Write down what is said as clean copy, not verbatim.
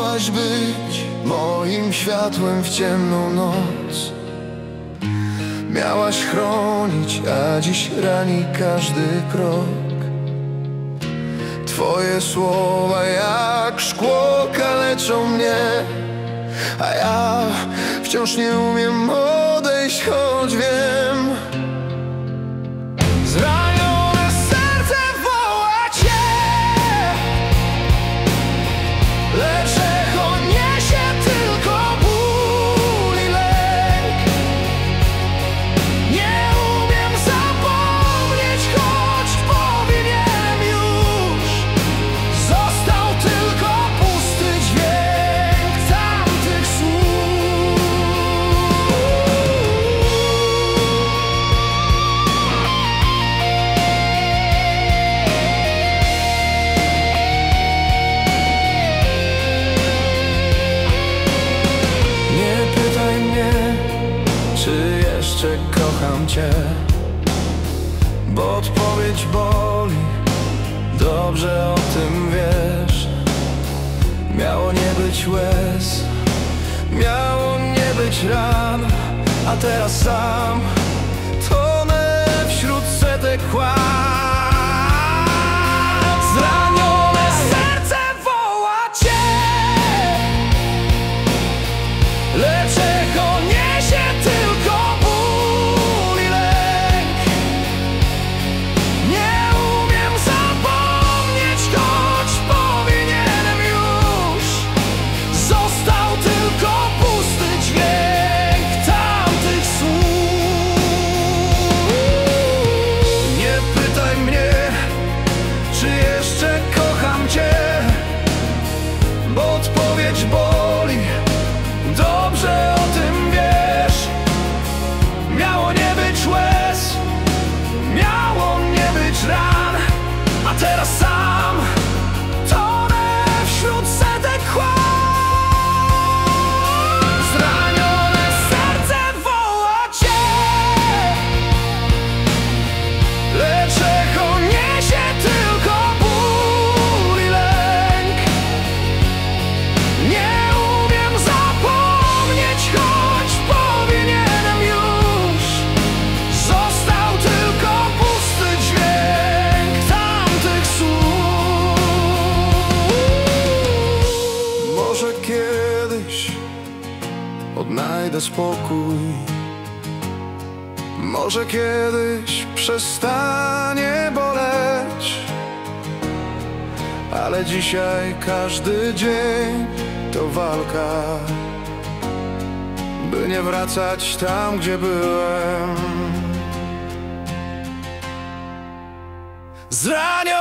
Miałaś być moim światłem w ciemną noc. Miałaś chronić, a dziś rani każdy krok. Twoje słowa jak szkło kaleczą mnie, a ja wciąż nie umiem odejść, choć wiem. Zranione serce woła cię, lecz echo niesie tylko ból i lęk. Nie umiem zapomnieć, choć powinienem już. Został tylko pusty dźwięk tamtych słów. Nie pytaj mnie, czy jeszcze kocham cię, bo odpowiedź boli, dobrze o tym wiesz. Miało nie być łez, miało nie być ran, a teraz sam tonę wśród setek kłam. Zranione serce woła cię, lecz echo niesie tylko ból i lęk. Nie umiem zapomnieć, choć powinienem już. Został tylko pusty dźwięk tamtych słów. Nie pytaj mnie, czy jeszcze kocham cię, bo odpowiedź boli, dobrze o tym wiesz. Miało nie być łez, miało nie być ran, a teraz sam tonę wśród setek kłam. Zranione serce woła cię, lecz echo niesie tylko ból i lęk. Nie umiem zapomnieć, choć powinienem już. Został tylko pusty dźwięk tamtych słów. Może kiedyś odnajdę spokój, może kiedyś przestanie boleć, ale dzisiaj każdy dzień to walka, by nie wracać tam, gdzie byłem. Zraniony